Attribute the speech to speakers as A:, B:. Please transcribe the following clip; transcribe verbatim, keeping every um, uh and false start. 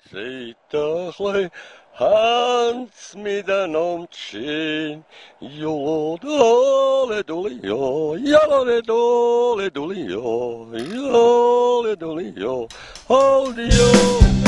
A: Zitterle Hans mit einem Chin, Yodole dolio, Yodole dole dolio, Yodole dolio, hold you.